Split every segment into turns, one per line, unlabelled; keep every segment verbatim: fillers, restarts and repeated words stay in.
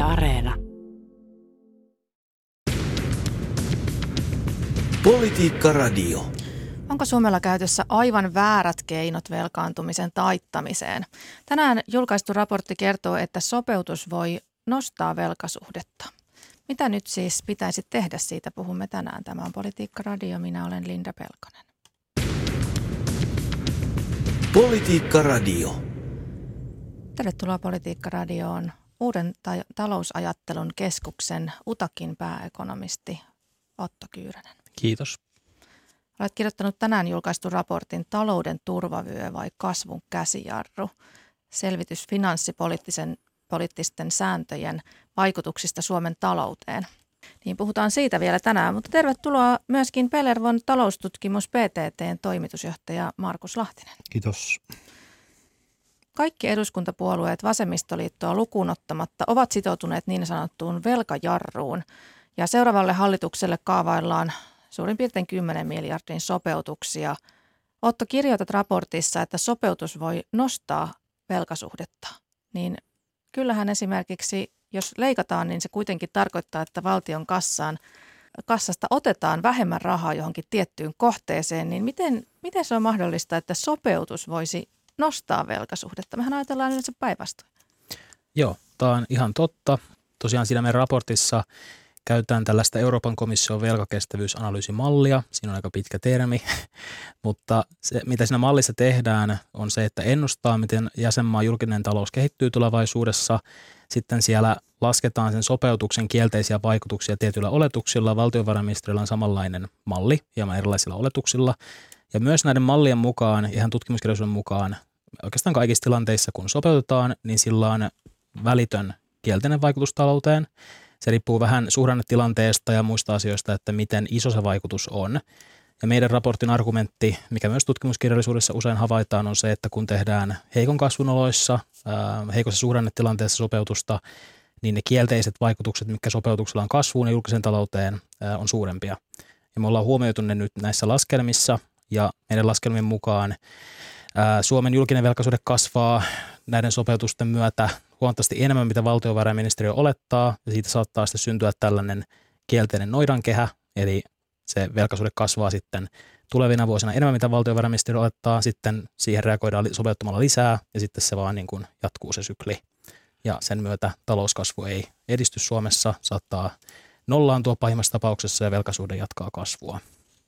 Areena.
Politiikka Radio.
Onko Suomella käytössä aivan väärät keinot velkaantumisen taittamiseen? Tänään julkaistu raportti kertoo, että sopeutus voi nostaa velkasuhdetta. Mitä nyt siis pitäisi tehdä, siitä puhumme tänään. Tämä on Politiikka Radio, minä olen Linda Pelkonen.
Politiikka Radio.
Tervetuloa Politiikka Radioon. Uuden ta- talousajattelun keskuksen UTAKin pääekonomisti Otto Kyyränen.
Kiitos.
Olet kirjoittanut tänään julkaistun raportin Talouden turvavyö vai kasvun käsijarru. Selvitys finanssipoliittisen poliittisten sääntöjen vaikutuksista Suomen talouteen. Niin puhutaan siitä vielä tänään, mutta tervetuloa myöskin Pellervon taloustutkimus P T T:n toimitusjohtaja Markus Lahtinen.
Kiitos.
Kaikki eduskuntapuolueet vasemmistoliittoa lukuun ottamatta ovat sitoutuneet niin sanottuun velkajarruun ja seuraavalle hallitukselle kaavaillaan suurin piirtein kymmenen miljardin sopeutuksia. Otto, kirjoitat raportissa, että sopeutus voi nostaa velkasuhdetta, niin kyllähän esimerkiksi, jos leikataan, niin se kuitenkin tarkoittaa, että valtion kassaan, kassasta otetaan vähemmän rahaa johonkin tiettyyn kohteeseen, niin miten, miten se on mahdollista, että sopeutus voisi nostaa velkasuhdetta? Mehän ajatellaan yleensä päinvastoin.
Joo, tämä on ihan totta. Tosiaan siinä meidän raportissa käytetään tällaista Euroopan komission velkakestävyysanalyysimallia. Siinä on aika pitkä termi, mutta se, mitä siinä mallissa tehdään, on se, että ennustaa, miten jäsenmaan julkinen talous kehittyy tulevaisuudessa. Sitten siellä lasketaan sen sopeutuksen kielteisiä vaikutuksia tietyillä oletuksilla. Valtiovarainministeriöllä on samanlainen malli hieman erilaisilla oletuksilla. Ja myös näiden mallien mukaan, ihan tutkimuskirjallisuuden mukaan, oikeastaan kaikissa tilanteissa, kun sopeutetaan, niin sillä on välitön kielteinen vaikutus talouteen. Se riippuu vähän suhdannetilanteesta ja muista asioista, että miten iso se vaikutus on. Ja meidän raportin argumentti, mikä myös tutkimuskirjallisuudessa usein havaitaan, on se, että kun tehdään heikon kasvun oloissa, heikossa suhdannetilanteessa sopeutusta, niin ne kielteiset vaikutukset, mitkä sopeutuksella on kasvuun ja julkiseen talouteen, on suurempia. Ja me ollaan huomioitu ne nyt näissä laskelmissa, ja meidän laskelmien mukaan Suomen julkinen velkasuhde kasvaa näiden sopeutusten myötä huomattavasti enemmän, mitä valtiovarainministeriö olettaa, ja siitä saattaa sitten syntyä tällainen kielteinen noidankehä, eli se velkasuhde kasvaa sitten tulevina vuosina enemmän, mitä valtiovarainministeriö olettaa, sitten siihen reagoidaan sopeuttamalla lisää, ja sitten se vaan niin kuin jatkuu se sykli, ja sen myötä talouskasvu ei edisty Suomessa, saattaa nollaantua pahimmassa tapauksessa, ja velkasuhde jatkaa kasvua.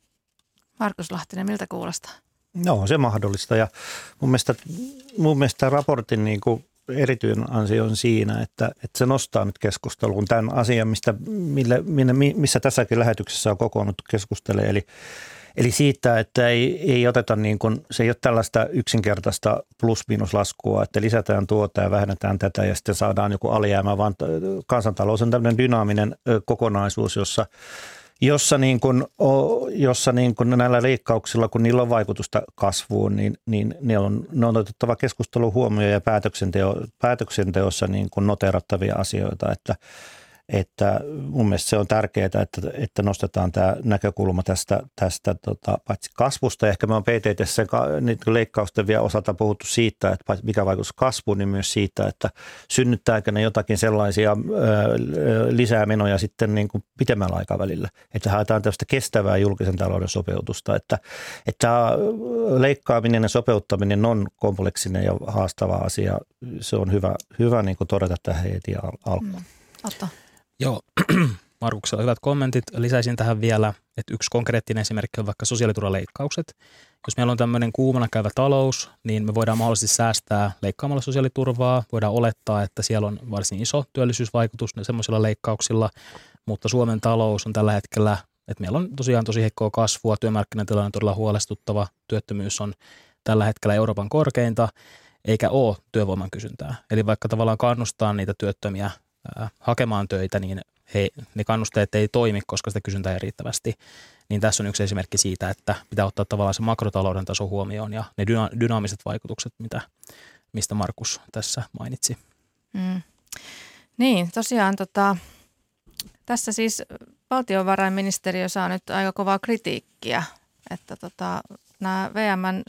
Markus Lahtinen, miltä kuulostaa?
No, on se mahdollista, ja mun mielestä, mun mielestä raportin niin kuin erityinen ansio on siinä, että, että se nostaa nyt keskusteluun tämän asian, mistä, mille, minne, missä tässäkin lähetyksessä on kokoonnut keskustelemaan. Eli, eli siitä, että ei, ei oteta niin kuin, se ei ole tällaista yksinkertaista plus-miinus-laskua, että lisätään tuota ja vähennetään tätä ja sitten saadaan joku alijäämä, vaan kansantalous on tämmöinen dynaaminen kokonaisuus, jossa Jossa, niin kun, jossa niin kun näillä leikkauksilla, kun niillä on vaikutusta kasvuun, niin, niin ne, on, ne on otettava keskustelun huomioon ja päätöksenteo, päätöksenteossa niin kun noterattavia asioita. Että, että mun mielestä se on tärkeää, että, että nostetaan tämä näkökulma tästä, tästä tota, paitsi kasvusta. Ehkä me on P T T:ssä leikkausten vielä osalta puhuttu siitä, että mikä vaikutus kasvuun, niin myös siitä, että synnyttääkö ne jotakin sellaisia ö, lisää menoja sitten niin kuin pitemmällä aikavälillä. Että haetaan tällaista kestävää julkisen talouden sopeutusta. Että, että leikkaaminen ja sopeuttaminen on kompleksinen ja haastava asia. Se on hyvä, hyvä niin kuin todeta tähän heti alkuun.
Mm. Otto.
Joo, Markuksella hyvät kommentit. Lisäisin tähän vielä, että yksi konkreettinen esimerkki on vaikka sosiaaliturvaleikkaukset. Jos meillä on tämmöinen kuumana käyvä talous, niin me voidaan mahdollisesti säästää leikkaamalla sosiaaliturvaa. Voidaan olettaa, että siellä on varsin iso työllisyysvaikutus semmoisilla leikkauksilla, mutta Suomen talous on tällä hetkellä, että meillä on tosiaan tosi heikkoa kasvua, työmarkkinatilanne on todella huolestuttava, työttömyys on tällä hetkellä Euroopan korkeinta, eikä ole työvoiman kysyntää. Eli vaikka tavallaan kannustaa niitä työttömiä hakemaan töitä, niin he, ne kannusteet ei toimi, koska sitä kysyntää ei riittävästi. Niin tässä on yksi esimerkki siitä, että pitää ottaa tavallaan se makrotalouden taso huomioon ja ne dyna- dynaamiset vaikutukset, mitä, mistä Markus tässä mainitsi.
Mm. Niin, tosiaan tota, tässä siis valtiovarainministeriö saa nyt aika kovaa kritiikkiä, että tota, nämä V M:n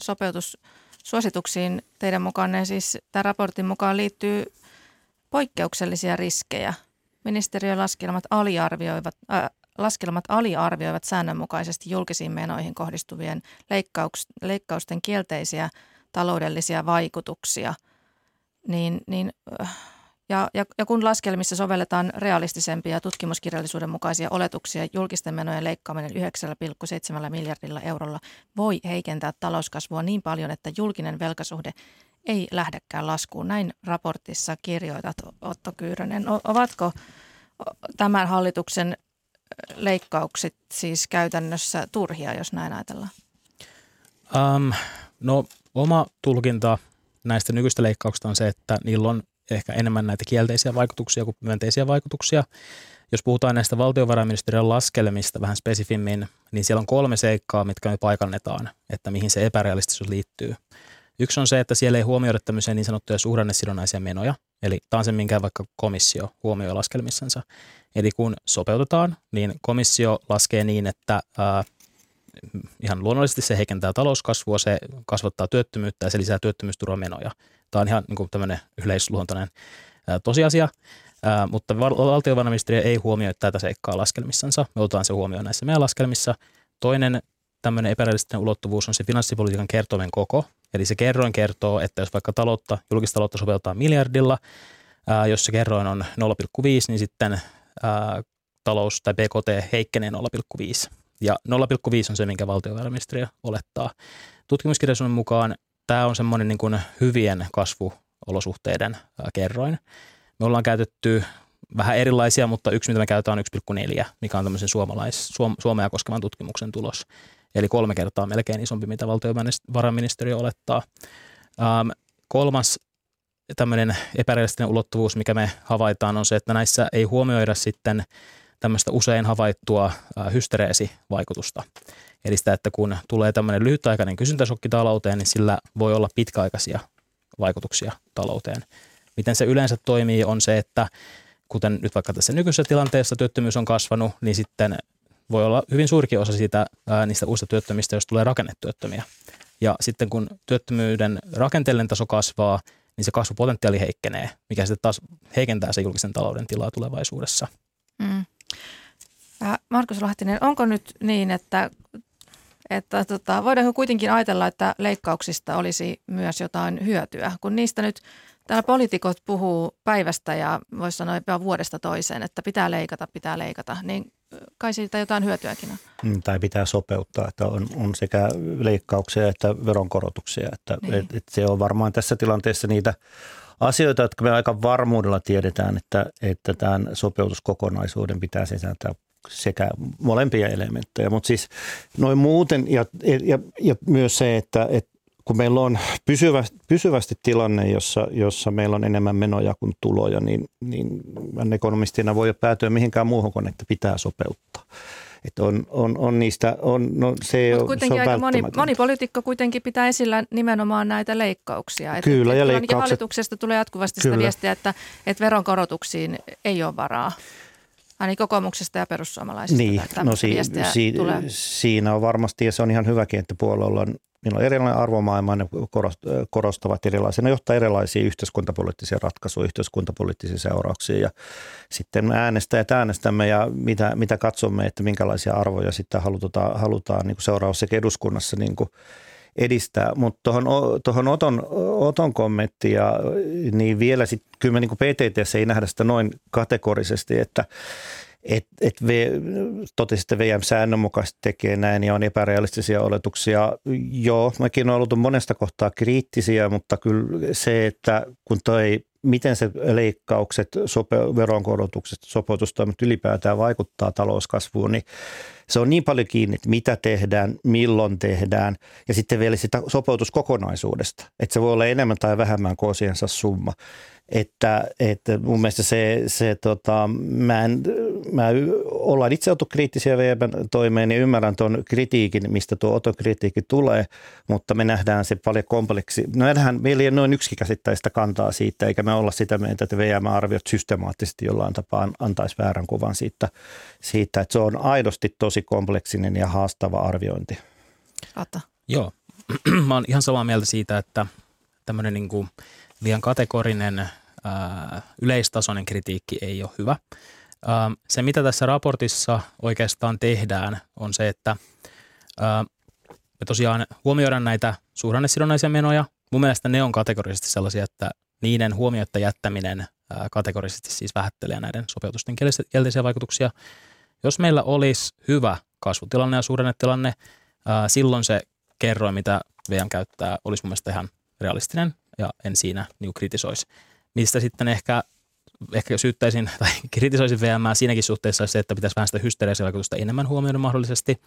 sopeutussuosituksiin teidän mukaan, ne siis tämän raportin mukaan liittyy poikkeuksellisia riskejä ministeriön laskelmat aliarvioivat, äh, laskelmat aliarvioivat säännönmukaisesti julkisiin menoihin kohdistuvien leikkauks, leikkausten kielteisiä taloudellisia vaikutuksia, niin, niin Ja, ja, ja kun laskelmissa sovelletaan realistisempia tutkimuskirjallisuuden mukaisia oletuksia, julkisten menojen leikkaaminen yhdeksän pilkku seitsemän miljardilla eurolla voi heikentää talouskasvua niin paljon, että julkinen velkasuhde ei lähdekään laskuun. Näin raportissa kirjoitat, Otto Kyyrönen. Ovatko tämän hallituksen leikkaukset siis käytännössä turhia, jos näin ajatellaan?
Um, no oma tulkinta näistä nykyistä leikkauksista on se, että niillä on ehkä enemmän näitä kielteisiä vaikutuksia kuin myönteisiä vaikutuksia. Jos puhutaan näistä valtiovarainministeriön laskelmista vähän spesifimmin, niin siellä on kolme seikkaa, mitkä me paikannetaan, että mihin se epärealistisuus liittyy. Yksi on se, että siellä ei huomioida tämmöisiä niin sanottuja suhdannesidonnaisia menoja, eli tämä on se, minkä vaikka komissio huomioi laskelmissansa. Eli kun sopeutetaan, niin komissio laskee niin, että ää, ihan luonnollisesti se heikentää talouskasvua, se kasvattaa työttömyyttä ja se lisää työttömyysturvamenoja. Tämä on ihan niin kuin tämmöinen yleisluontoinen ää, tosiasia, ää, mutta valtiovarainministeriö ei huomioi tätä seikkaa laskelmissansa. Me otetaan se huomioon näissä meidän laskelmissa. Toinen tämmöinen epärealistinen ulottuvuus on se finanssipolitiikan kertoimen koko. Eli se kerroin kertoo, että jos vaikka taloutta, julkista taloutta sopeutetaan miljardilla, ää, jos se kerroin on nolla pilkku viisi, niin sitten ää, talous tai B K T heikkenee nolla pilkku viisi. Ja nolla pilkku viisi on se, minkä valtiovarainministeriö olettaa. Tutkimuskirjallisuuden mukaan tämä on semmoinen niin kuin hyvien kasvuolosuhteiden kerroin. Me ollaan käytetty vähän erilaisia, mutta yksi, mitä me käytetään, on yksi pilkku neljä, mikä on tämmöisen suomalais, Suom- Suomea koskevan tutkimuksen tulos. Eli kolme kertaa melkein isompi, mitä valtiovarainministeriö olettaa. Ähm, kolmas tämmöinen epärealistinen ulottuvuus, mikä me havaitaan, on se, että näissä ei huomioida sitten tämmöistä usein havaittua äh, hystereesivaikutusta. Eli sitä, että kun tulee tämmöinen lyhytaikainen kysyntäsokki talouteen, niin sillä voi olla pitkäaikaisia vaikutuksia talouteen. Miten se yleensä toimii on se, että kuten nyt vaikka tässä nykyisessä tilanteessa työttömyys on kasvanut, niin sitten voi olla hyvin suurikin osa siitä, ää, niistä uusista työttömistä, jos tulee rakennetyöttömiä. Ja sitten kun työttömyyden rakenteellinen taso kasvaa, niin se kasvupotentiaali heikkenee, mikä sitten taas heikentää se julkisen talouden tilaa tulevaisuudessa.
Mm. Markus Lahtinen, onko nyt niin, että, että tota, voidaanko kuitenkin ajatella, että leikkauksista olisi myös jotain hyötyä, kun niistä nyt täällä poliitikot puhuu päivästä ja voisi sanoa jopa vuodesta toiseen, että pitää leikata, pitää leikata, niin kai siitä jotain hyötyäkin on.
Tai pitää sopeuttaa, että on, on sekä leikkauksia että veronkorotuksia, että niin. et, et se on varmaan tässä tilanteessa niitä asioita, jotka me aika varmuudella tiedetään, että, että tämän sopeutuskokonaisuuden pitää sisältää sekä molempia elementtejä, mutta siis noin muuten ja, ja, ja myös se, että, että kun meillä on pysyvästi, pysyvästi tilanne, jossa, jossa meillä on enemmän menoja kuin tuloja, niin, niin ekonomistina voi päätyä mihinkään muuhun kuin, että pitää sopeuttaa. Että on, on, on niistä, on, no se,
Mut kuitenkin
se on
aika moni,
välttämätöntä.
moni poliitikko kuitenkin pitää esillä nimenomaan näitä leikkauksia. Et,
Kyllä,
et,
ja
et
leikkaukset.
Hallituksesta tulee jatkuvasti sitä
Kyllä.
viestiä, että, että veronkorotuksiin ei ole varaa. Ainakin kokoomuksesta ja perussuomalaisista.
Niin, no si, si, siinä on varmasti, ja se on ihan hyväkin, että puolueella on, niillä on erilainen arvomaailma, ne korostavat erilaisia, ne johtaa erilaisia yhteiskuntapoliittisia ratkaisuja, yhteiskuntapoliittisia seurauksia, ja sitten me äänestäjät äänestämme, ja mitä, mitä katsomme, että minkälaisia arvoja sitten halutaan, halutaan niin kuin seuraavassa eduskunnassa niin kuin edistää, mutta tuohon, tuohon Oton, Oton kommenttiin, ja niin vielä sitten, kyllä me niin kuin P T T:ssä ei nähdä sitä noin kategorisesti, että et, et totesi, että V M säännönmukaisesti tekee näin ja on epärealistisia oletuksia. Joo, mäkin olen ollut monesta kohtaa kriittisiä, mutta kyllä se, että kun toi, miten se leikkaukset, sope, veronkorotukset, sopeutustoimet ylipäätään vaikuttaa talouskasvuun, niin se on niin paljon kiinni, että mitä tehdään, milloin tehdään ja sitten vielä sitä sopeutuskokonaisuudesta, että se voi olla enemmän tai vähemmän kuin osiensa summa. Että, että mun mielestä se, se tota, mä en, mä ollaan itse oltu kriittisiä V M:n toimeen ja ymmärrän tuon kritiikin, mistä tuo Oton kritiikki tulee, mutta me nähdään se paljon kompleksi. Me nähdään, meillä ei noin yksinkäsittäistä kantaa siitä, eikä me olla sitä mieltä, että V M-arviot systemaattisesti jollain tapaa antaisi väärän kuvan siitä, siitä, että se on aidosti tosi kompleksinen ja haastava arviointi.
Otta.
Joo, mä oon ihan samaa mieltä siitä, että tämmöinen niin kuin liian kategorinen ää, yleistasoinen kritiikki ei ole hyvä. Ää, se, mitä tässä raportissa oikeastaan tehdään, on se, että ää, me tosiaan huomioidaan näitä suhdannesidonnaisia menoja. Mun mielestä ne on kategorisesti sellaisia, että niiden huomioitta jättäminen ää, kategorisesti siis vähättelee näiden sopeutusten kielteisiä vaikutuksia. Jos meillä olisi hyvä kasvutilanne ja suhdannetilanne, ää, silloin se kerroin, mitä V M käyttää, olisi mun mielestä ihan realistinen ja en siinä niin kritisoisi. Mistä sitten ehkä, ehkä syyttäisin tai kritisoisin V M:ää siinäkin suhteessa se, että pitäisi vähän sitä hysteerisiä vaikutusta enemmän huomioida mahdollisesti.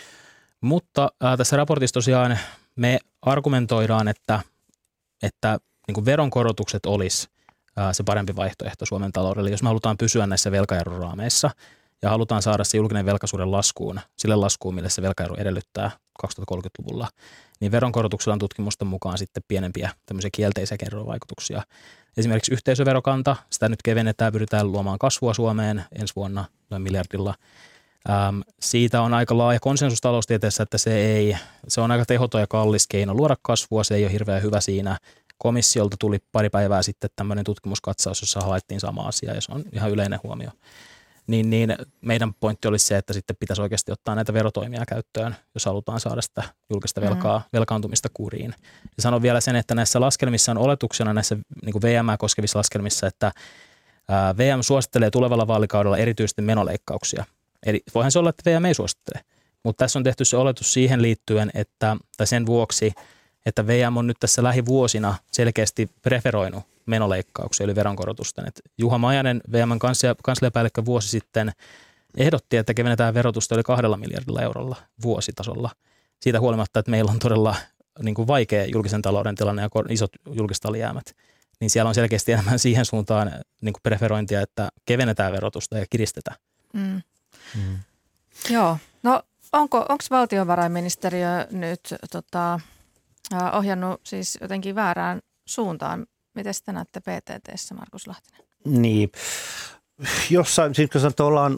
Mutta ää, tässä raportissa tosiaan me argumentoidaan, että, että niin kuin veronkorotukset olisi ää, se parempi vaihtoehto Suomen taloudelle, jos me halutaan pysyä näissä velkajarruraameissa ja halutaan saada se julkinen velkaisuuden laskuun, sille laskuun, mille se velkajarru edellyttää kaksituhattakolmekymmentäluvulla, niin veronkorotuksella on tutkimusten mukaan sitten pienempiä tämmöisiä kielteisiä kerrovaikutuksia. Esimerkiksi yhteisöverokanta, sitä nyt kevennetään, pyritään luomaan kasvua Suomeen ensi vuonna noin miljardilla. Ähm, siitä on aika laaja konsensus taloustieteessä, että se, ei, se on aika tehoton ja kallis keino luoda kasvua, se ei ole hirveän hyvä siinä. Komissiolta tuli pari päivää sitten tämmöinen tutkimuskatsaus, jossa havaittiin sama asia ja se on ihan yleinen huomio. Niin, niin meidän pointti olisi se, että sitten pitäisi oikeasti ottaa näitä verotoimia käyttöön, jos halutaan saada sitä julkista velkaa, mm. velkaantumista kuriin. Ja sanon vielä sen, että näissä laskelmissa on oletuksena, näissä niin kuin V M:ää koskevissa laskelmissa, että ää, V M suosittelee tulevalla vaalikaudella erityisesti menoleikkauksia. Eli voihan se olla, että V M ei suosittele, mutta tässä on tehty se oletus siihen liittyen, että, tai sen vuoksi, että V M on nyt tässä lähivuosina selkeästi preferoinut menoleikkauksia eli veronkorotusten. Et Juha Majanen, V M:n kansliapäällikkö vuosi sitten, ehdotti, että kevennetään verotusta yli kahdella miljardilla eurolla vuositasolla. Siitä huolimatta, että meillä on todella niin kuin vaikea julkisen talouden tilanne ja isot julkiset alijäämät, niin siellä on selkeästi enemmän siihen suuntaan niin kuin preferointia, että kevennetään verotusta ja kiristetään.
Mm. Mm. Joo. No onko onko valtiovarainministeriö nyt tota, ohjannut siis jotenkin väärään suuntaan? Miten sitä näette P T T:ssä, Markus Lahtinen?
Niin, jossain, siis kun sanotaan, että ollaan,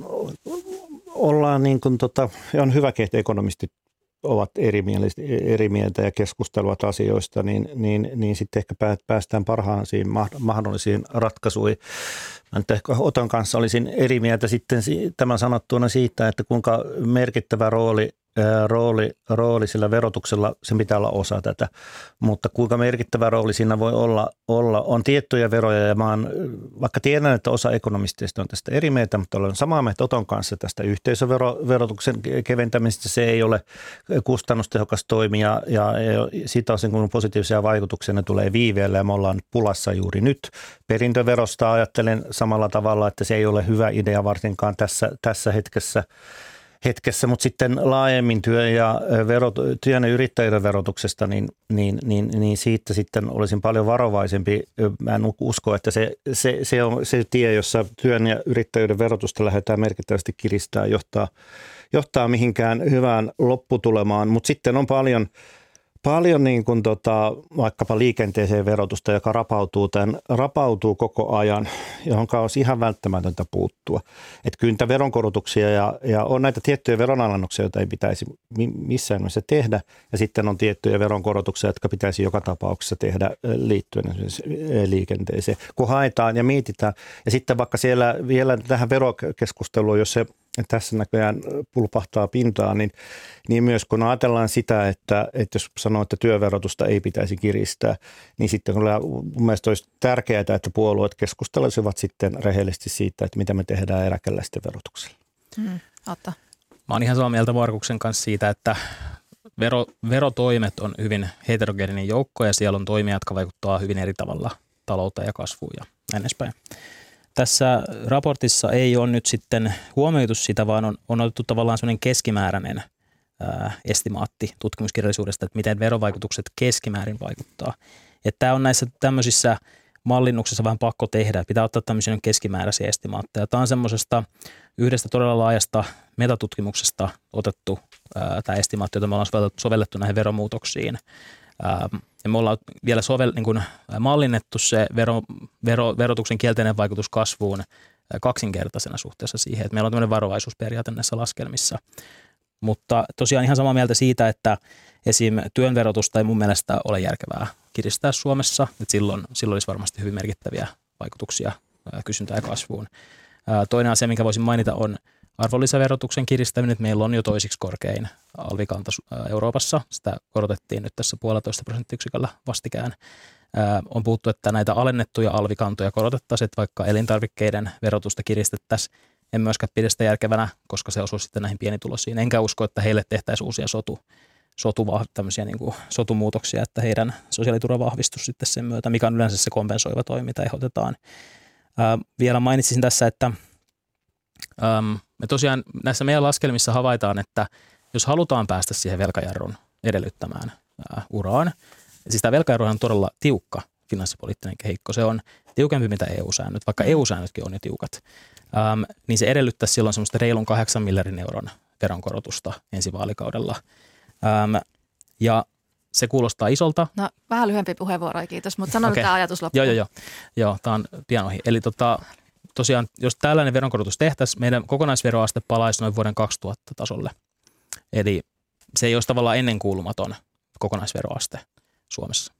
ollaan niin kuin tota, on hyväkin, että ekonomistit ovat eri, eri mieltä ja keskustelevat asioista, niin, niin, niin sitten ehkä päästään parhaisiin mahdollisiin ratkaisuihin. Mä nyt ehkä Oton kanssa olisin eri mieltä sitten tämän sanottuna siitä, että kuinka merkittävä rooli Rooli, rooli sillä verotuksella, sen pitää olla osa tätä, mutta kuinka merkittävä rooli siinä voi olla, olla on tiettyjä veroja ja mä oon, vaikka tiedän, että osa ekonomisteista on tästä eri mieltä, mutta olen samaa mieltä Oton kanssa tästä yhteisöverotuksen keventämisestä, se ei ole kustannustehokas toimi ja, ja, ja siitä osin kun positiivisia vaikutuksia ne tulee viiveellä ja me ollaan pulassa juuri nyt. Perintöverosta ajattelen samalla tavalla, että se ei ole hyvä idea varsinkaan tässä, tässä hetkessä. hetkessä, mutta sitten laajemmin työ- ja, verot, työn ja yrittäjyyden verotuksesta, niin, niin, niin, niin siitä sitten olisin paljon varovaisempi. Mä en usko, että se, se, se on se tie, jossa työn ja yrittäjyyden verotusta lähdetään merkittävästi kiristää, johtaa, johtaa mihinkään hyvään lopputulemaan, mutta sitten on paljon Paljon niin kuin tota, vaikkapa liikenteeseen verotusta, joka rapautuu, tämän, rapautuu koko ajan, johon olisi ihan välttämätöntä puuttua. Että kyllä niitä veronkorotuksia ja, ja on näitä tiettyjä veronalennuksia, joita ei pitäisi missään nimessä tehdä. Ja sitten on tiettyjä veronkorotuksia, jotka pitäisi joka tapauksessa tehdä liittyen esimerkiksi liikenteeseen. Kun haetaan ja mietitään. Ja sitten vaikka siellä vielä tähän verokeskusteluun, jos se tässä näköjään pulpahtaa pintaan, niin, niin myös kun ajatellaan sitä, että, että jos sanoo, että työverotusta ei pitäisi kiristää, niin sitten kyllä mun mielestä olisi tärkeää, että puolueet keskustelisivat sitten rehellisesti siitä, että mitä me tehdään eläkeläisten verotuksella.
Mm, Otta.
Mä oon ihan samaa mieltä Markuksen kanssa siitä, että vero, verotoimet on hyvin heterogeeninen joukko ja siellä on toimia, jotka vaikuttavat hyvin eri tavalla talouteen ja kasvuun ja näin edespäin. Tässä raportissa ei ole nyt sitten huomioitu sitä, vaan on, on otettu tavallaan sellainen keskimääräinen ää, estimaatti tutkimuskirjallisuudesta, että miten verovaikutukset keskimäärin vaikuttaa. Että tämä on näissä tämmöisissä mallinnuksissa vähän pakko tehdä, että pitää ottaa tämmöisiä keskimääräisiä estimaatteja. Tämä on semmoisesta yhdestä todella laajasta metatutkimuksesta otettu ää, tämä estimaatti, jota me ollaan sovellettu näihin veromuutoksiin. Ää, Ja me ollaan vielä sovel, niin kuin mallinnettu se vero, vero, verotuksen kielteinen vaikutus kasvuun kaksinkertaisena suhteessa siihen, että meillä on tämmöinen varovaisuusperiaate näissä laskelmissa. Mutta tosiaan ihan samaa mieltä siitä, että esim. Työn verotusta ei mun mielestä ole järkevää kiristää Suomessa, että silloin, silloin olisi varmasti hyvin merkittäviä vaikutuksia kysyntään ja kasvuun. Toinen asia, minkä voisin mainita, on arvonlisäverotuksen kiristäminen. Että meillä on jo toisiksi korkein alvikanta Euroopassa. Sitä korotettiin nyt tässä puolitoista prosenttiyksiköllä vastikään. On puhuttu, että näitä alennettuja alvikantoja korotettaisiin, että vaikka elintarvikkeiden verotusta kiristettäisiin. En myöskään pidä sitä järkevänä, koska se osuu sitten näihin pienituloisiin. Enkä usko, että heille tehtäisiin uusia sotu, sotu, tämmöisiä niin kuin sotumuutoksia, että heidän sosiaaliturva vahvistus sitten sen myötä, mikä on yleensä se kompensoiva toimi, mitä ehdotetaan. Ää, vielä mainitsisin tässä, että äm, me tosiaan näissä meidän laskelmissa havaitaan, että jos halutaan päästä siihen velkajarrun edellyttämään ää, uraan, siis tämä velkajarru on todella tiukka finanssipoliittinen kehikko. Se on tiukempi mitä E U-säännöt, vaikka E U-säännötkin on jo tiukat. Ähm, niin se edellyttäisi silloin semmoista reilun kahdeksan miljardin euron veronkorotusta ensi vaalikaudella. Ähm, ja se kuulostaa isolta.
No vähän lyhyempi puheenvuoro, kiitos, mutta sanon okay. Tämä ajatus loppuun.
Joo, joo, joo. Joo, tämä on pian ohi. Eli tota, tosiaan, jos tällainen veronkorotus tehtäisiin, meidän kokonaisveroaste palaisi noin vuoden kaksituhatta tasolle. Eli se ei olisi tavallaan ennenkuulumaton kokonaisveroaste Suomessa.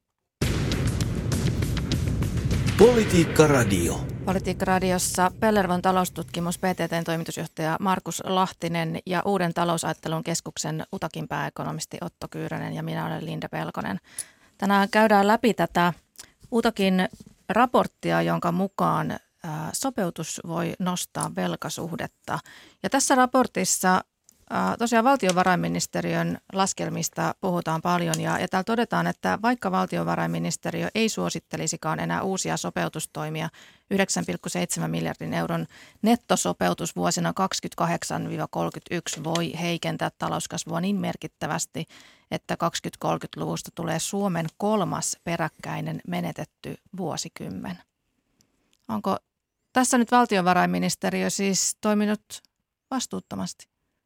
Politiikka Radio.
Politiikka Radiossa Pellervon taloustutkimus P T T:n toimitusjohtaja Markus Lahtinen ja Uuden talousajattelun keskuksen Utakin pääekonomisti Otto Kyyrönen ja minä olen Linda Pelkonen. Tänään käydään läpi tätä Utakin raporttia, jonka mukaan ää, sopeutus voi nostaa velkasuhdetta. Ja tässä raportissa tosiaan valtiovarainministeriön laskelmista puhutaan paljon ja, ja täällä todetaan, että vaikka valtiovarainministeriö ei suosittelisikaan enää uusia sopeutustoimia, yhdeksän pilkku seitsemän miljardin euron nettosopeutus vuosina kaksikymmentäkahdeksan kolmekymmentäyksi voi heikentää talouskasvua niin merkittävästi, että kaksikymmentä-kolmekymmentäluvusta tulee Suomen kolmas peräkkäinen menetetty vuosikymmen. Onko tässä nyt valtiovarainministeriö siis toiminut vastuuttomasti?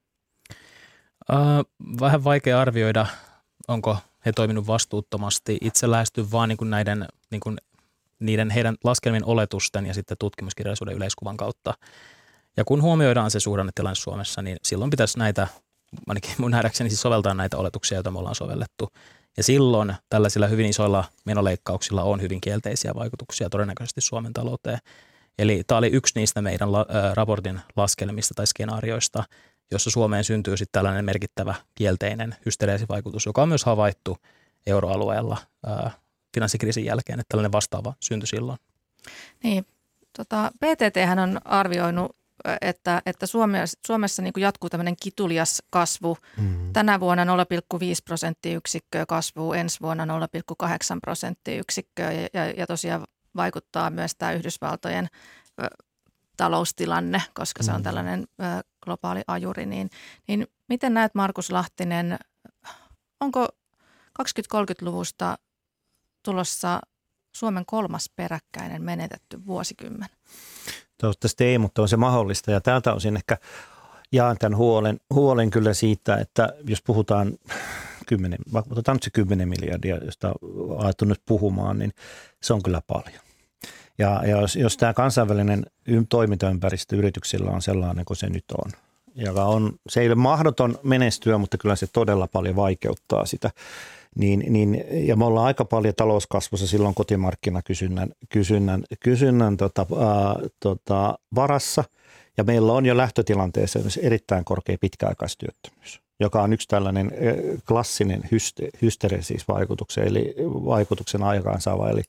Uh, vähän vaikea arvioida, onko he toiminut vastuuttomasti. Itse lähestyn vaan niin kuin näiden, niin kuin niiden heidän laskelmien oletusten ja sitten tutkimuskirjallisuuden yleiskuvan kautta. Ja kun huomioidaan se suhdannetilanne Suomessa, niin silloin pitäisi näitä, ainakin mun nähdäkseni siis soveltaa näitä oletuksia, joita me ollaan sovellettu. Ja silloin tällaisilla hyvin isoilla menoleikkauksilla on hyvin kielteisiä vaikutuksia todennäköisesti Suomen talouteen. Eli tämä oli yksi niistä meidän la, ä, raportin laskelmista tai skenaarioista, jossa Suomeen syntyy sitten tällainen merkittävä kielteinen hystereesivaikutus, joka on myös havaittu euroalueella ää, finanssikriisin jälkeen, että tällainen vastaava syntyi silloin. Niin,
tota, P T T:hän on arvioinut, että, että Suomessa, Suomessa niin kuin jatkuu tämmöinen kitulias kasvu. Mm-hmm. Tänä vuonna nolla pilkku viisi prosenttiyksikköä kasvua, ensi vuonna nolla pilkku kahdeksan prosenttiyksikköä ja, ja, ja tosiaan vaikuttaa myös tämä Yhdysvaltojen ö, taloustilanne, koska se on tällainen ö, globaali ajuri, niin, niin miten näet Markus Lahtinen, onko kaksikymmentä-kolmekymmentäluvusta tulossa Suomen kolmas peräkkäinen menetetty vuosikymmen?
Toivottavasti ei, mutta on se mahdollista ja tältä osin ehkä jaan tämän huolen, huolen kyllä siitä, että jos puhutaan kymmenen, otetaan nyt se kymmenen miljardia, josta on alettu nyt puhumaan, niin se on kyllä paljon. Ja, ja jos, jos tämä kansainvälinen toimintaympäristö yrityksillä on sellainen kuin se nyt on, joka on, se ei ole mahdoton menestyä, mutta kyllä se todella paljon vaikeuttaa sitä, niin, niin, ja me ollaan aika paljon talouskasvussa silloin kotimarkkinakysynnän kysynnän, kysynnän tota, ää, tota, varassa, ja meillä on jo lähtötilanteessa erittäin korkea pitkäaikaistyöttömyys, joka on yksi tällainen klassinen hyste, hysteresis-vaikutuksen, eli vaikutuksen aikaansaava, eli,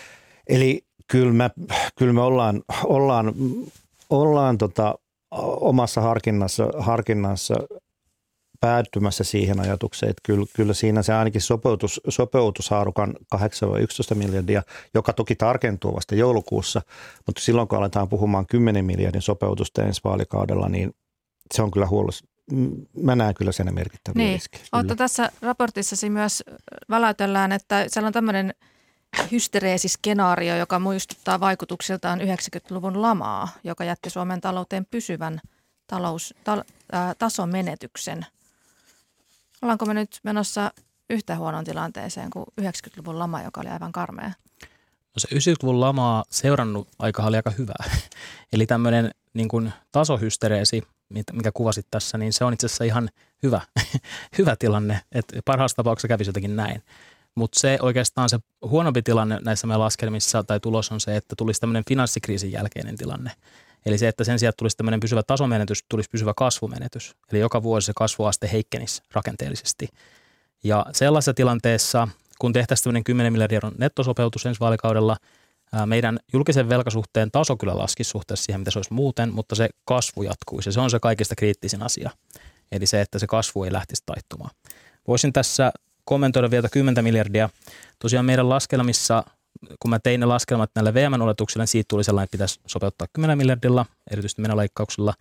eli Kyllä me, kyllä me ollaan, ollaan, ollaan tota, omassa harkinnassa, harkinnassa päätymässä siihen ajatukseen, että kyllä, kyllä siinä se ainakin sopeutus, sopeutushaarukan kahdeksan yksitoista miljardia, joka toki tarkentuu vasta joulukuussa, mutta silloin kun aletaan puhumaan kymmenen miljardin sopeutusta ensi vaalikaudella, niin se on kyllä huollossa. Mä näen kyllä sen merkittäviä
niin.
riskejä.
Otto, tässä raportissasi myös väläytellään, että siellä on tämmöinen hystereesiskenaario, joka muistuttaa vaikutuksiltaan yhdeksänkymmentäluvun lamaa, joka jätti Suomen talouteen pysyvän talous, ta, ää, tason menetyksen. Ollaanko me nyt menossa yhtä huonoon tilanteeseen kuin yhdeksänkymmentäluvun lama, joka oli aivan karmea?
No se yhdeksänkymmentäluvun lamaa seurannut aika oli aika hyvä. Eli tämmöinen niin kuin tasohystereesi, mikä kuvasit tässä, niin se on itse asiassa ihan hyvä, hyvä tilanne. Että parhaassa tapauksessa kävisi jotenkin näin. Mutta se oikeastaan se huonompi tilanne näissä meidän laskelmissa tai tulos on se, että tulisi tämmöinen finanssikriisin jälkeinen tilanne. Eli se, että sen sijaan tulisi tämmöinen pysyvä tasomenetys, tulisi pysyvä kasvumenetys. Eli joka vuosi se kasvuaste heikkenisi rakenteellisesti. Ja sellaisessa tilanteessa, kun tehtäisiin tämmöinen kymmenen miljardin euron nettosopeutus ensi vaalikaudella, meidän julkisen velkasuhteen taso kyllä laskisi suhteessa siihen, mitä se olisi muuten, mutta se kasvu jatkuisi ja se on se kaikista kriittisin asia. Eli se, että se kasvu ei lähtisi taittumaan. Voisin tässä kommentoida vielä kymmenen miljardia. Tosiaan meidän laskelmissa, kun mä tein ne laskelmat näille V M-oletuksille, niin siitä tuli sellainen, että pitäisi sopeuttaa kymmenen miljardilla, erityisesti menoleikkauksilla.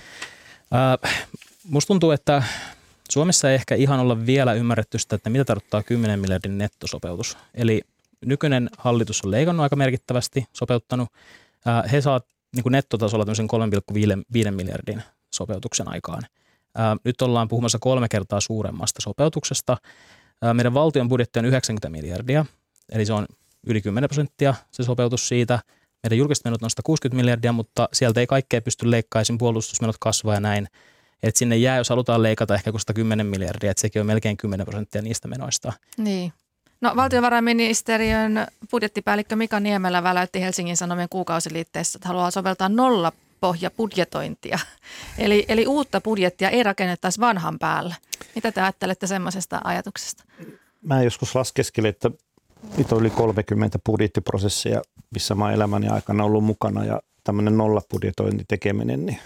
Ää, musta tuntuu, että Suomessa ei ehkä ihan olla vielä ymmärretty sitä, että mitä tarkoittaa kymmenen miljardin nettosopeutus. Eli nykyinen hallitus on leikannut aika merkittävästi, sopeuttanut. Ää, he saavat niin kuin nettotasolla tämmöisen kolme pilkku viisi miljardin sopeutuksen aikaan. Ää, nyt ollaan puhumassa kolme kertaa suuremmasta sopeutuksesta. Ää, meidän valtion budjetti on yhdeksänkymmentä miljardia, eli se on yli kymmenen prosenttia se sopeutus siitä. Meidän julkiset menot on sata kuusikymmentä miljardia, mutta sieltä ei kaikkea pysty leikkaisin, puolustusmenot kasvaa ja näin. Että sinne jää, jos halutaan leikata ehkä sata kymmenen miljardia, että sekin on melkein kymmenen prosenttia niistä menoista.
Niin. No valtiovarainministeriön budjettipäällikkö Mika Niemelä väläytti Helsingin Sanomien kuukausiliitteessä, että haluaa soveltaa nollapohjabudjetointia. Eli, eli uutta budjettia ei rakennettaisi vanhan päällä. Mitä te ajattelette semmoisesta ajatuksesta?
Mä joskus laskeskelin, että nyt on yli kolmekymmentä budjettiprosessia, missä mä oon elämäni aikana ollut mukana ja tämmöinen nollabudjetointi tekeminen, niin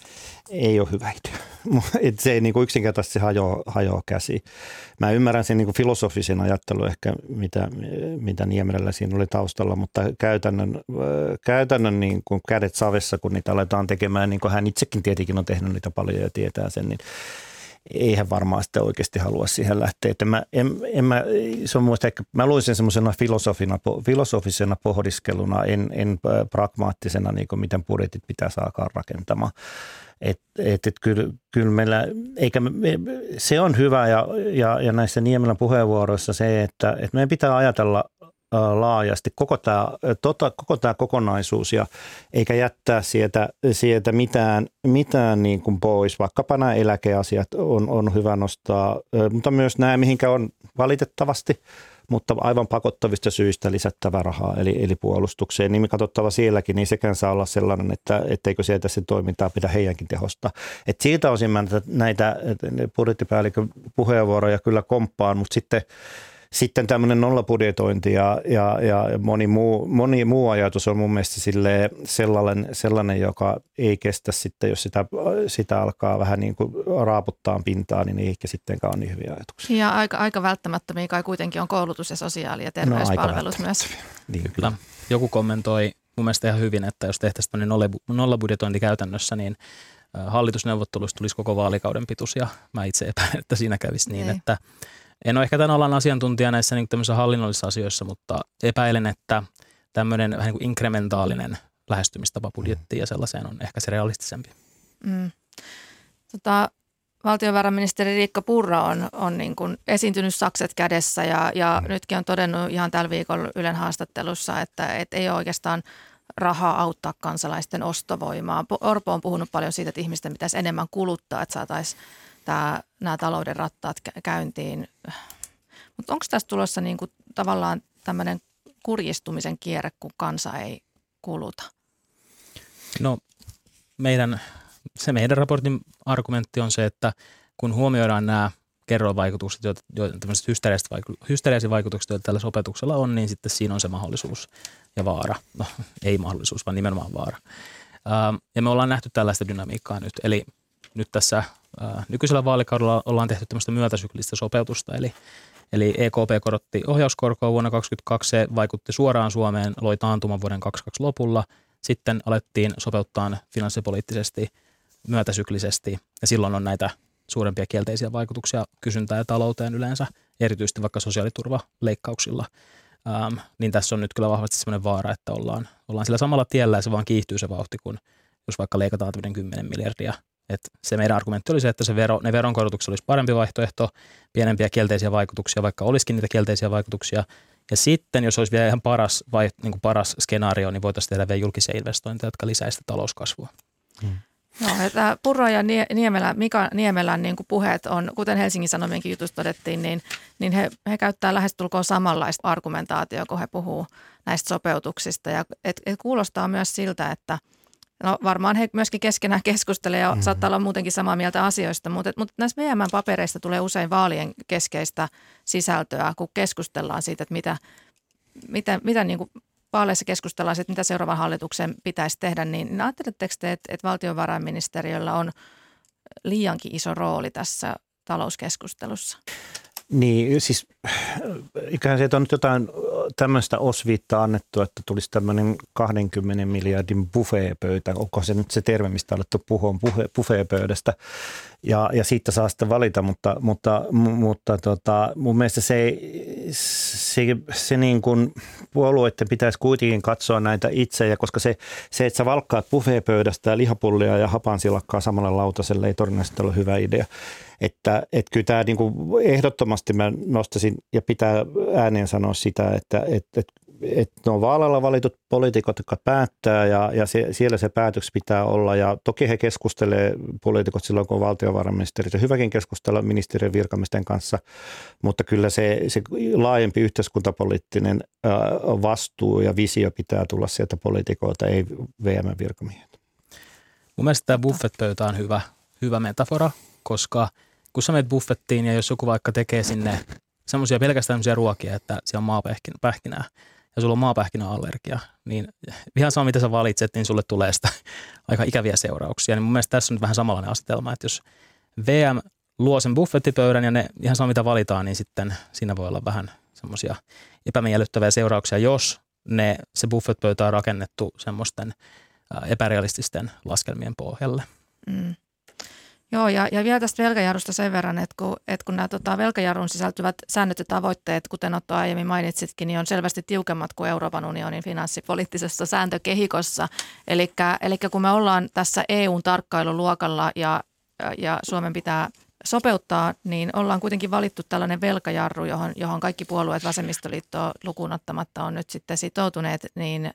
ei ole hyvä idea. Et se ei niin kuin yksinkertaisesti hajoa, hajoa käsiin. Mä ymmärrän sen niin kuin filosofisen ajattelun ehkä, mitä, mitä Niemelällä siinä oli taustalla, mutta käytännön, käytännön niin kuin kädet savessa, kun niitä aletaan tekemään, niin kuin hän itsekin tietenkin on tehnyt niitä paljon ja tietää sen, niin eihän varmaan sitten oikeasti halua siihen lähteä. Että mä, en, en mä, se on muista ehkä, mä luin sen semmoisena filosofina, filosofisena pohdiskeluna, en, en pragmaattisena, niin kuin miten budjetit pitää saakaan rakentamaan. Että et, et kyllä, kyllä meillä, eikä, se on hyvä ja, ja, ja näissä Niemelän puheenvuoroissa se, että, että meidän pitää ajatella laajasti koko tämä, tota, koko tämä kokonaisuus ja eikä jättää sieltä, sieltä mitään, mitään niin kuin pois. Vaikkapa nämä eläkeasiat on, on hyvä nostaa, mutta myös nämä, mihinkä on valitettavasti, mutta aivan pakottavista syistä lisättävä rahaa, eli, eli puolustukseen. Niin katsottava sielläkin, niin sekään saa olla sellainen, että etteikö sieltä sen toimintaa pidä heidänkin tehosta. Et siitä osin mä näitä budjettipäällikön puheenvuoroja kyllä komppaan, mutta sitten Sitten tämmöinen nollabudjetointi ja, ja, ja moni, muu, moni muu ajatus on mun mielestä sellainen, sellainen, joka ei kestä sitten, jos sitä, sitä alkaa vähän niin kuin raaputtaa pintaa, niin ei ehkä sittenkään ole niin hyviä ajatuksia.
Ja aika, aika välttämättömiä kai kuitenkin on koulutus ja sosiaali- ja terveyspalvelut no, myös.
Niin, kyllä.
Joku kommentoi mun mielestä ihan hyvin, että jos tehtäisiin tämmöinen nollabudjetointi käytännössä, niin hallitusneuvotteluista tulisi koko vaalikauden pituus ja mä itse epäilen, että siinä kävisi niin, ei. että en ole ehkä tämän alan asiantuntija näissä niin tämmöisissä hallinnollisissa asioissa, mutta epäilen, että tämmöinen vähän niin kuin inkrementaalinen lähestymistapa budjettiin ja sellaiseen on ehkä se realistisempi. Mm.
Tota, valtiovarainministeri Riikka Purra on, on niin kuin esiintynyt sakset kädessä ja, ja mm. nytkin on todennut ihan tällä viikolla Ylen haastattelussa, että, että ei ole oikeastaan rahaa auttaa kansalaisten ostovoimaa. Orpo on puhunut paljon siitä, että ihmisten pitäisi enemmän kuluttaa, että saataisiin Tämä, nämä talouden rattaat käyntiin. Mutta onko tässä tulossa niinku tavallaan tämmöinen kurjistumisen kierre, kun kansa ei kuluta?
No meidän, se meidän raportin argumentti on se, että kun huomioidaan nämä kerroinvaikutukset, joita tämmöiset hysteeriset vaikutukset, joita tällä sopetuksella on, niin sitten siinä on se mahdollisuus ja vaara. No ei mahdollisuus, vaan nimenomaan vaara. Ja me ollaan nähty tällaista dynamiikkaa nyt, eli nyt tässä ää, nykyisellä vaalikaudella ollaan tehty tämmöistä myötäsyklistä sopeutusta, eli, eli E K P korotti ohjauskorkoa vuonna kaksituhattakaksikymmentäkaksi, se vaikutti suoraan Suomeen, loi taantuman vuoden kaksikymmentäkaksi lopulla, sitten alettiin sopeuttaa finanssipoliittisesti myötäsyklisesti, ja silloin on näitä suurempia kielteisiä vaikutuksia kysyntään ja talouteen yleensä, erityisesti vaikka sosiaaliturvaleikkauksilla, ähm, niin tässä on nyt kyllä vahvasti sellainen vaara, että ollaan, ollaan sillä samalla tiellä, ja se vaan kiihtyy se vauhti, kun jos vaikka leikataan tämmöinen kymmenen miljardia. Et se meidän argumentti oli se, että se vero, ne veronkorotukset olisi parempi vaihtoehto, pienempiä kielteisiä vaikutuksia, vaikka olisikin niitä kielteisiä vaikutuksia. Ja sitten, jos olisi vielä ihan paras, vai, niin kuin paras skenaario, niin voitaisiin tehdä vielä julkisia investointeja, jotka lisäisivät talouskasvua. Hmm.
Joo, että Purro ja Niemelä, Mika Niemelän niin kuin puheet on, kuten Helsingin Sanomienkin jutussa todettiin, niin, niin he, he käyttää lähestulkoon samanlaista argumentaatiota, kun he puhuu näistä sopeutuksista. Ja et, et kuulostaa myös siltä, että no varmaan he myöskin keskenään keskustelevat ja mm-hmm. saattaa olla muutenkin samaa mieltä asioista, mutta, mutta näissä V M:n papereista tulee usein vaalien keskeistä sisältöä, kun keskustellaan siitä, että mitä, mitä, mitä niin kuin vaaleissa keskustellaan siitä, mitä seuraavan hallituksen pitäisi tehdä, niin ajatteletteko te, että, että valtiovarainministeriöllä on liiankin iso rooli tässä talouskeskustelussa?
Niin, siis ikään se on nyt jotain tämmöistä osviittaa annettu, että tulisi tämmöinen kahdenkymmenen miljardin buffeepöytä. Onko se nyt se termi, mistä alettu puhua, buffeepöydästä. Ja, ja siitä saa sitten valita, mutta, mutta, mutta tota, mun mielestä se, se, se niin kuin puolueiden pitäisi kuitenkin katsoa näitä itse, ja koska se, se että sä valkkaat buffeepöydästä ja lihapullia ja hapansilakkaa samalla lautaselle, ei todennäköisesti ole hyvä idea. Että, että kyllä tämä niin kuin ehdottomasti mä nostaisin ja pitää ääneen sanoa sitä, että, että, että, että ne on vaaleilla valitut poliitikot, jotka päättää ja, ja se, siellä se päätöks pitää olla. Ja toki he keskustelee poliitikot silloin, kun on valtiovarainministeri. Se hyväkin keskustella ministeriön virkamiesten kanssa, mutta kyllä se, se laajempi yhteiskuntapoliittinen vastuu ja visio pitää tulla sieltä poliitikoilta, ei V M-virkamiehet.
Mun mielestä tämä buffetpöytä on hyvä, hyvä metafora, koska kun sä menet buffettiin ja jos joku vaikka tekee sinne semmoisia pelkästään semmoisia ruokia, että siellä on maapähkinää ja sulla on maapähkinäallergia, niin ihan sama mitä sä valitset, niin sulle tulee sitä aika ikäviä seurauksia. Niin mun mielestä tässä on nyt vähän samanlainen asetelma, että jos V M luo sen buffettipöydän ja ne ihan sama mitä valitaan, niin sitten siinä voi olla vähän semmoisia epämiellyttäviä seurauksia, jos ne, se buffetpöytä on rakennettu semmoisten epärealististen laskelmien pohjalle.
Mm. Joo, ja, ja vielä tästä velkajarrusta sen verran, että kun, että kun nämä tota, velkajarrun sisältyvät säännöt ja tavoitteet, kuten Otto aiemmin mainitsitkin, niin on selvästi tiukemmat kuin Euroopan unionin finanssipoliittisessa sääntökehikossa. Eli kun me ollaan tässä E U:n tarkkailuluokalla ja, ja Suomen pitää sopeuttaa, niin ollaan kuitenkin valittu tällainen velkajarru, johon, johon kaikki puolueet vasemmistoliittoa lukuun ottamatta on nyt sitten sitoutuneet, niin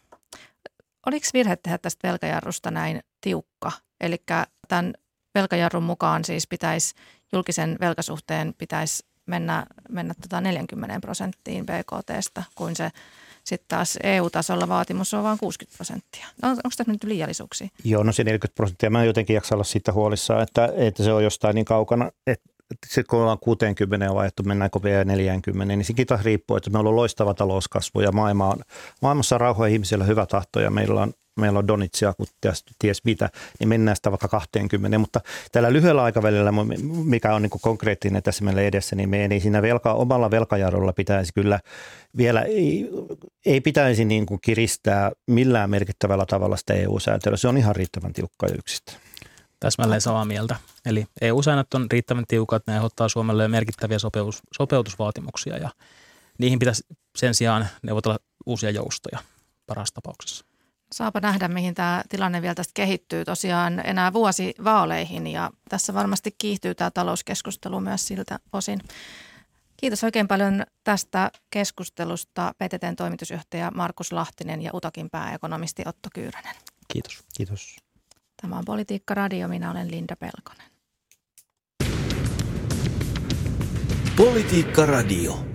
oliko virhe tehdä tästä velkajarrusta näin tiukka? Eli tämän velkajarrun mukaan siis pitäisi, julkisen velkasuhteen pitäisi mennä, mennä tota neljäkymmentä prosenttiin B K T:stä, kuin se sitten taas E U-tasolla vaatimus on vain kuusikymmentä prosenttia. No, onko tässä nyt liiallisuuksia? Joo,
no se neljäkymmentä prosenttia. Mä jotenkin jaksa olla siitä huolissaan, että, että se on jostain niin kaukana, että sitten kun ollaan kuuteenkymmeneen vaihtu, mennäänkö vielä neljäänkymmeneen, niin sekin taas riippuu, että meillä on loistava talouskasvu ja maailma on, maailmassa on rauha ja ihmisillä hyvä tahto ja meillä on meillä on donitsia, kun ties, ties mitä, niin mennään sitä vaikka kaksikymmentä. Mutta tällä lyhyellä aikavälillä, mikä on niin kuin konkreettinen tässä meillä edessä, niin me ei siinä velka, omalla velkajarrulla pitäisi kyllä vielä, ei, ei pitäisi niin kuin kiristää millään merkittävällä tavalla sitä E U-sääntelyä. Se on ihan riittävän tiukka ja yksistä.
Täsmälleen samaa mieltä. Eli E U-säännöt on riittävän tiukat, ne aiheuttaa Suomelle merkittäviä sopeutus, sopeutusvaatimuksia ja niihin pitäisi sen sijaan neuvotella uusia joustoja parhaassa tapauksessa.
Saapa nähdä, mihin tämä tilanne vielä tästä kehittyy. Tosiaan enää vuosi vaaleihin ja tässä varmasti kiihtyy tämä talouskeskustelu myös siltä osin. Kiitos oikein paljon tästä keskustelusta P T T:n toimitusjohtaja Markus Lahtinen ja Utakin pääekonomisti Otto Kyyränen.
Kiitos. Kiitos.
Tämä on Politiikka Radio. Minä olen Linda Pelkonen.
Politiikka Radio.